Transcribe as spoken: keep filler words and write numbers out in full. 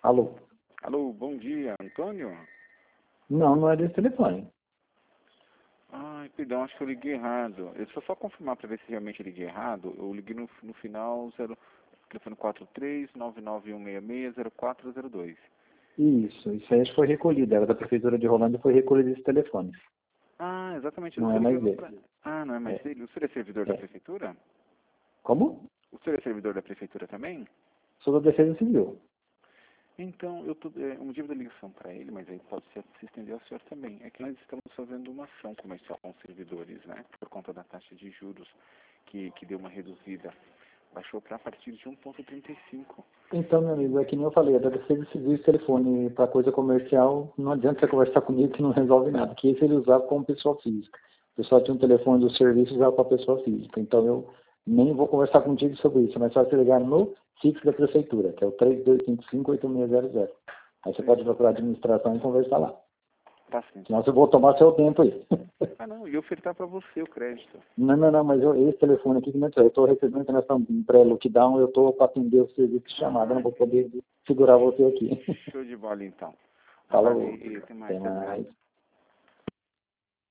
Alô? Alô, bom dia, Antônio? Não, não é desse telefone. Ai, perdão, acho que eu liguei errado. Eu só só confirmar para ver se realmente eu liguei errado. Eu liguei no, no final, zero, telefone quatro três nove nove um seis seis zero quatro zero dois. Isso, isso aí acho que foi recolhido. Era da Prefeitura de Rolândia e foi recolhido esse telefone. Ah, exatamente. Eu Não estou é mais ligando dele. pra... Ah, não é mais É, dele? O senhor é servidor da é. prefeitura? Como? O senhor é servidor da prefeitura também? Sou da Defesa Civil. Então, eu tô, é, o motivo da ligação para ele, mas aí pode ser, se estender ao senhor também, é que nós estamos fazendo uma ação comercial com os servidores, né? Por conta da taxa de juros que, que deu uma reduzida. Baixou para a partir de um vírgula trinta e cinco. Então, meu amigo, é que nem eu falei, é da Defesa Civil esse telefone para coisa comercial, não adianta você conversar comigo que não resolve nada. Que esse ele usava como pessoa física. O pessoal tinha um telefone do serviço e usava para pessoa física. Então eu nem vou conversar contigo sobre isso, mas só você ligar no fixo da Prefeitura, que é o três dois cinco cinco, oito seis zero zero. Aí você Sim. pode procurar a administração e conversar lá. Tá sim. Senão eu vou tomar seu tempo aí. Ah, não, e ofertar para você o crédito. Não, não, não, mas eu, esse telefone aqui, que não é- eu estou recebendo nós estamos em pré-lockdown, eu estou para atender o serviço de chamada, eu não Ah, vou poder segurar você aqui. show de bola então. Falou, Valeu, até mais, até até mais. mais.